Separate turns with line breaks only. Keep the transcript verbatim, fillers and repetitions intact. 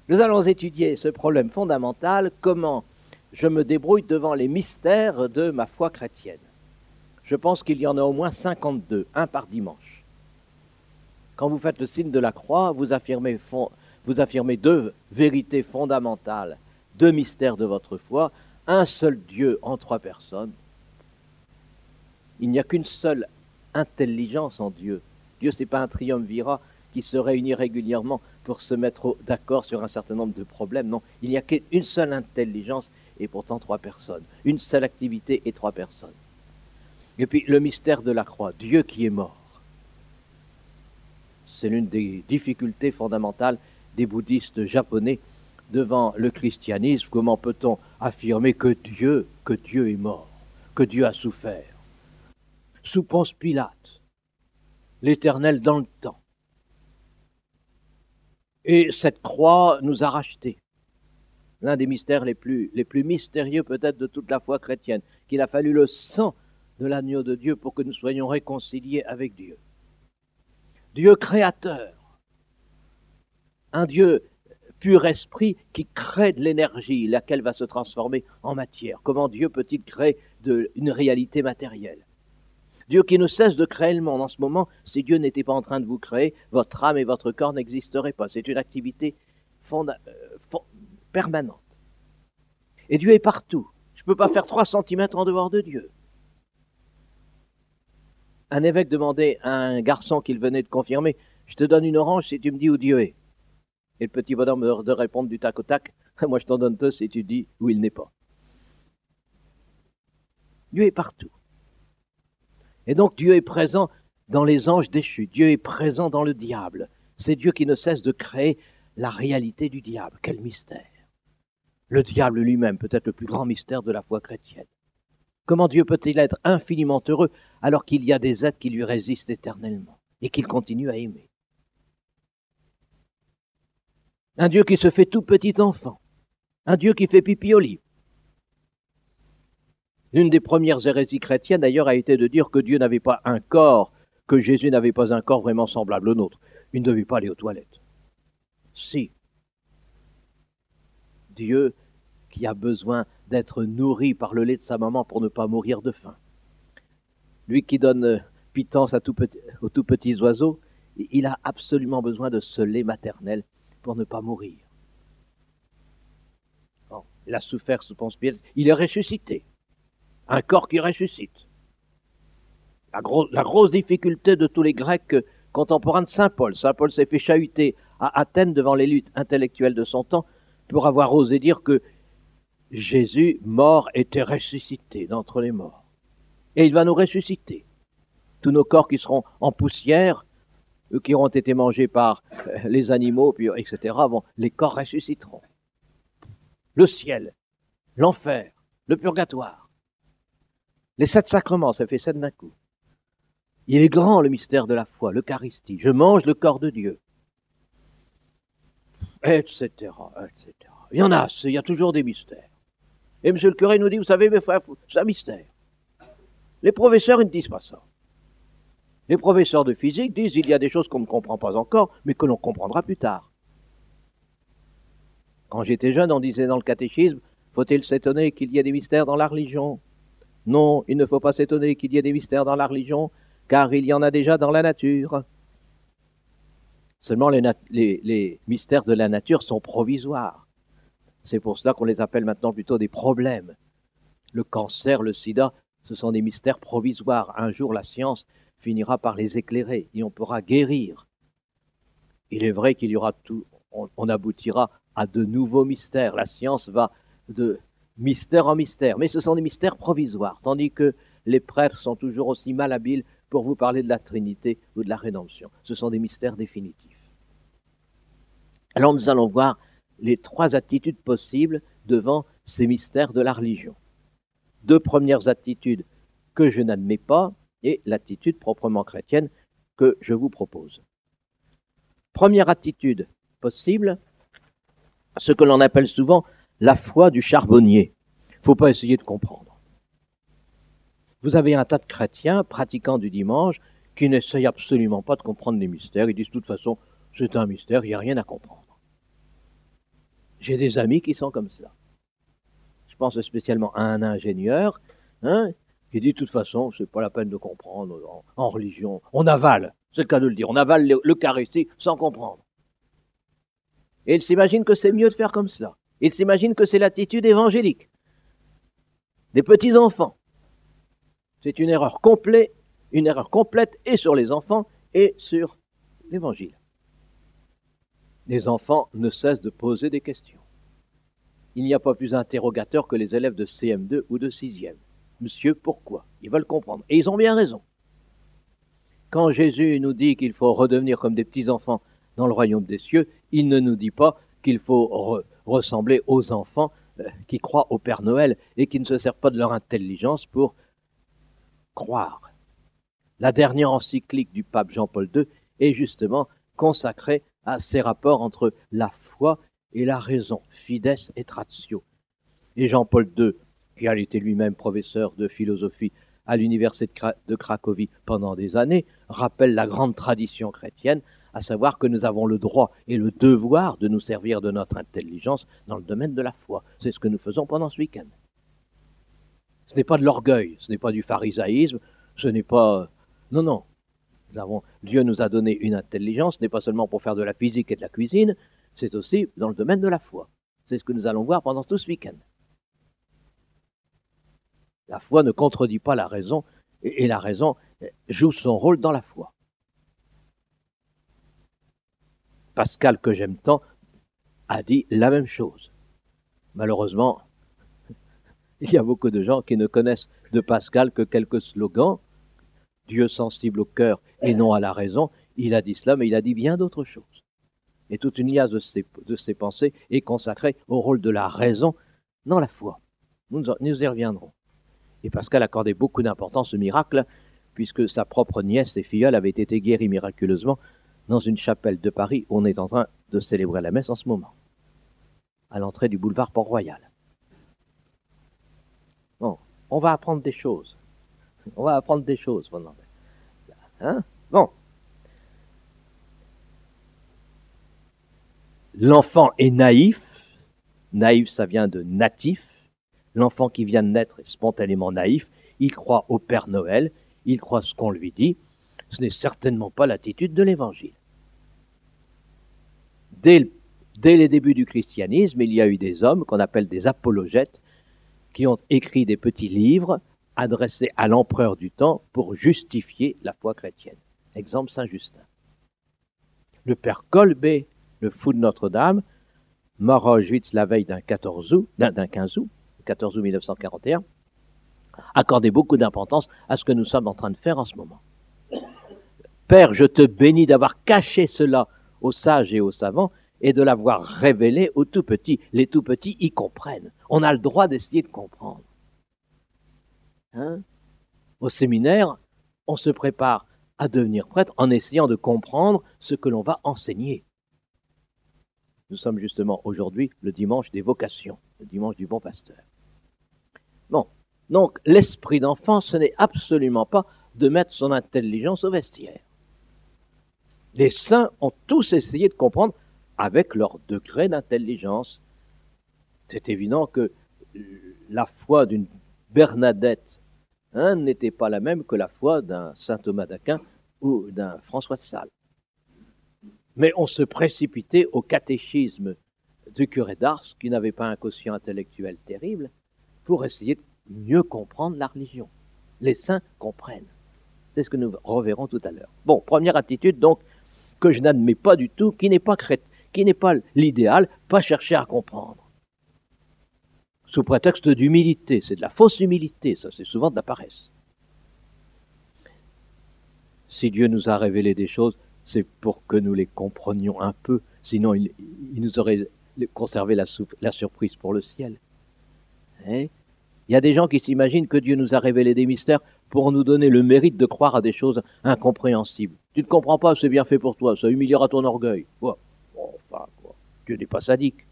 Nous allons étudier ce problème fondamental, comment je me débrouille devant les mystères de ma foi chrétienne. Je pense qu'il y en a au moins cinquante-deux, un par dimanche. Quand vous faites le signe de la croix, vous affirmez, vous affirmez deux vérités fondamentales, deux mystères de votre foi, un seul Dieu en trois personnes. Il n'y a qu'une seule intelligence en Dieu. Dieu, ce n'est pas un triumvirat qui se réunit régulièrement pour se mettre d'accord sur un certain nombre de problèmes. Non, il n'y a qu'une seule intelligence et pourtant trois personnes. Une seule activité et trois personnes. Et puis le mystère de la croix, Dieu qui est mort. C'est l'une des difficultés fondamentales des bouddhistes japonais devant le christianisme. Comment peut-on affirmer que Dieu, que Dieu est mort, que Dieu a souffert? Sous Ponce Pilate, l'Éternel dans le temps. Et cette croix nous a rachetés. L'un des mystères les plus, les plus mystérieux peut-être de toute la foi chrétienne, qu'il a fallu le sang de l'agneau de Dieu pour que nous soyons réconciliés avec Dieu. Dieu créateur, un Dieu pur esprit qui crée de l'énergie, laquelle va se transformer en matière. Comment Dieu peut-il créer de, une réalité matérielle? Dieu qui ne cesse de créer le monde. En ce moment, si Dieu n'était pas en train de vous créer, votre âme et votre corps n'existeraient pas. C'est une activité fonda- euh, fond- permanente. Et Dieu est partout. Je ne peux pas faire trois centimètres en dehors de Dieu. Un évêque demandait à un garçon qu'il venait de confirmer, « Je te donne une orange si tu me dis où Dieu est. » Et le petit bonhomme de répondre du tac au tac, « Moi je t'en donne deux si tu dis où il n'est pas. » Dieu est partout. Et donc Dieu est présent dans les anges déchus. Dieu est présent dans le diable. C'est Dieu qui ne cesse de créer la réalité du diable. Quel mystère! Le diable lui-même, peut-être le plus grand mystère de la foi chrétienne. Comment Dieu peut-il être infiniment heureux alors qu'il y a des êtres qui lui résistent éternellement et qu'il continue à aimer? Un Dieu qui se fait tout petit enfant. Un Dieu qui fait pipi au lit. L'une des premières hérésies chrétiennes, d'ailleurs, a été de dire que Dieu n'avait pas un corps, que Jésus n'avait pas un corps vraiment semblable au nôtre. Il ne devait pas aller aux toilettes. Si. Dieu qui a besoin d'être nourri par le lait de sa maman pour ne pas mourir de faim. Lui qui donne pitance à tout petit, aux tout petits oiseaux, il a absolument besoin de ce lait maternel pour ne pas mourir. Bon, il a souffert sous Ponce Pilate, il est ressuscité. Un corps qui ressuscite. La, gros, la grosse difficulté de tous les Grecs contemporains de Saint Paul. Saint Paul s'est fait chahuter à Athènes devant l'élite intellectuelle de son temps pour avoir osé dire que Jésus, mort, était ressuscité d'entre les morts. Et il va nous ressusciter. Tous nos corps qui seront en poussière, eux qui auront été mangés par les animaux, puis, et cetera, bon, les corps ressusciteront. Le ciel, l'enfer, le purgatoire. Les sept sacrements, ça fait sept d'un coup. Il est grand le mystère de la foi, l'Eucharistie. Je mange le corps de Dieu. Etc., et cetera. Il y en a assez, il y a toujours des mystères. Et monsieur le curé nous dit, vous savez, mes frères, c'est un mystère. Les professeurs, ils ne disent pas ça. Les professeurs de physique disent, il y a des choses qu'on ne comprend pas encore, mais que l'on comprendra plus tard. Quand j'étais jeune, on disait dans le catéchisme, faut-il s'étonner qu'il y ait des mystères dans la religion? Non, il ne faut pas s'étonner qu'il y ait des mystères dans la religion, car il y en a déjà dans la nature. Seulement, les, nat- les, les mystères de la nature sont provisoires. C'est pour cela qu'on les appelle maintenant plutôt des problèmes. Le cancer, le sida, ce sont des mystères provisoires. Un jour, la science finira par les éclairer et on pourra guérir. Il est vrai qu'il y aura tout, on, on aboutira à de nouveaux mystères. La science va de mystère en mystère, mais ce sont des mystères provisoires, tandis que les prêtres sont toujours aussi malhabiles pour vous parler de la Trinité ou de la rédemption. Ce sont des mystères définitifs. Alors nous allons voir les trois attitudes possibles devant ces mystères de la religion. Deux premières attitudes que je n'admets pas et l'attitude proprement chrétienne que je vous propose. Première attitude possible, ce que l'on appelle souvent la foi du charbonnier. Il ne faut pas essayer de comprendre. Vous avez un tas de chrétiens pratiquants du dimanche qui n'essayent absolument pas de comprendre les mystères. Ils disent de toute façon, c'est un mystère, il n'y a rien à comprendre. J'ai des amis qui sont comme ça. Je pense spécialement à un ingénieur, hein, qui dit de toute façon, c'est pas la peine de comprendre en, en religion. On avale, c'est le cas de le dire, on avale l'Eucharistie sans comprendre. Et il s'imagine que c'est mieux de faire comme cela. Il s'imagine que c'est l'attitude évangélique des petits-enfants. C'est une erreur complète, une erreur complète et sur les enfants et sur l'Évangile. Les enfants ne cessent de poser des questions. Il n'y a pas plus interrogateur que les élèves de C M deux ou de sixième. Monsieur, pourquoi? Ils veulent comprendre. Et ils ont bien raison. Quand Jésus nous dit qu'il faut redevenir comme des petits-enfants dans le royaume des cieux, il ne nous dit pas qu'il faut re- ressembler aux enfants euh, qui croient au Père Noël et qui ne se servent pas de leur intelligence pour croire. La dernière encyclique du pape Jean-Paul deux est justement consacrée à ces rapports entre la foi et la raison, fides et ratio. Et Jean-Paul deux, qui a été lui-même professeur de philosophie à l'université de Cracovie pendant des années, rappelle la grande tradition chrétienne, à savoir que nous avons le droit et le devoir de nous servir de notre intelligence dans le domaine de la foi. C'est ce que nous faisons pendant ce week-end. Ce n'est pas de l'orgueil, ce n'est pas du pharisaïsme, ce n'est pas... Non, non. Nous avons... Dieu nous a donné une intelligence, ce n'est pas seulement pour faire de la physique et de la cuisine, c'est aussi dans le domaine de la foi. C'est ce que nous allons voir pendant tout ce week-end. La foi ne contredit pas la raison, et la raison joue son rôle dans la foi. Pascal, que j'aime tant, a dit la même chose. Malheureusement, il y a beaucoup de gens qui ne connaissent de Pascal que quelques slogans. Dieu sensible au cœur et non à la raison. Il a dit cela, mais il a dit bien d'autres choses. Et toute une liasse de ses, de ses pensées est consacrée au rôle de la raison dans la foi. Nous, nous y reviendrons. Et Pascal accordait beaucoup d'importance au miracle, puisque sa propre nièce et filleule avaient été guéries miraculeusement dans une chapelle de Paris où on est en train de célébrer la messe en ce moment, à l'entrée du boulevard Port-Royal. Bon, on va apprendre des choses. On va apprendre des choses pendant. Hein? Bon. L'enfant est naïf. Naïf, ça vient de natif. L'enfant qui vient de naître est spontanément naïf. Il croit au Père Noël. Il croit ce qu'on lui dit. Ce n'est certainement pas l'attitude de l'Évangile. Dès, dès les débuts du christianisme, il y a eu des hommes qu'on appelle des apologètes qui ont écrit des petits livres adressés à l'empereur du temps pour justifier la foi chrétienne. Exemple Saint Justin. Le père Kolbe, le fou de Notre-Dame, mort à Auschwitz la veille d'un quatorze août, d'un, d'un quinze août, quatorze août mille neuf cent quarante et un, accordait beaucoup d'importance à ce que nous sommes en train de faire en ce moment. Père, je te bénis d'avoir caché cela aux sages et aux savants et de l'avoir révélé aux tout petits. Les tout petits y comprennent. On a le droit d'essayer de comprendre. Hein? Au séminaire, on se prépare à devenir prêtre en essayant de comprendre ce que l'on va enseigner. Nous sommes justement aujourd'hui le dimanche des vocations, le dimanche du bon pasteur. Bon, donc l'esprit d'enfant, ce n'est absolument pas de mettre son intelligence au vestiaire. Les saints ont tous essayé de comprendre avec leur degré d'intelligence. C'est évident que la foi d'une Bernadette hein, n'était pas la même que la foi d'un saint Thomas d'Aquin ou d'un François de Sales. Mais on se précipitait au catéchisme du curé d'Ars, qui n'avait pas un quotient intellectuel terrible, pour essayer de mieux comprendre la religion. Les saints comprennent. C'est ce que nous reverrons tout à l'heure. Bon, première attitude donc, que je n'admets pas du tout, qui n'est pas crête, qui n'est pas l'idéal, pas chercher à comprendre. Sous prétexte d'humilité, c'est de la fausse humilité, ça c'est souvent de la paresse. Si Dieu nous a révélé des choses, c'est pour que nous les comprenions un peu, sinon il, il nous aurait conservé la, la surprise pour le ciel. Hein? Il y a des gens qui s'imaginent que Dieu nous a révélé des mystères pour nous donner le mérite de croire à des choses incompréhensibles. Tu ne comprends pas, c'est bien fait pour toi, ça humiliera ton orgueil. Quoi. Bon, enfin, quoi. Dieu n'est pas sadique.